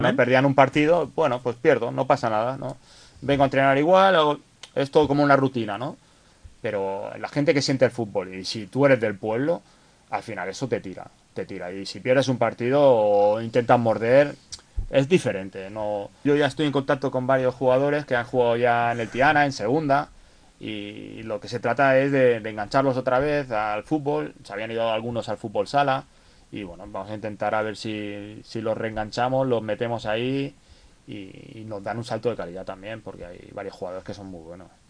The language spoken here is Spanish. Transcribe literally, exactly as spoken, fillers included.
Me perdían un partido, bueno, pues pierdo, no pasa nada, ¿no? Vengo a entrenar igual, o- es todo como una rutina, ¿no? Pero la gente que siente el fútbol, y si tú eres del pueblo, al final eso te tira, te tira. Y si pierdes un partido o intentas morder, es diferente, ¿no? Yo ya estoy en contacto con varios jugadores que han jugado ya en el Tiana, en segunda, y lo que se trata es de, de engancharlos otra vez al fútbol. Se habían ido algunos al fútbol sala, y bueno, vamos a intentar a ver si, si los reenganchamos, los metemos ahí y, y nos dan un salto de calidad también, porque hay varios jugadores que son muy buenos.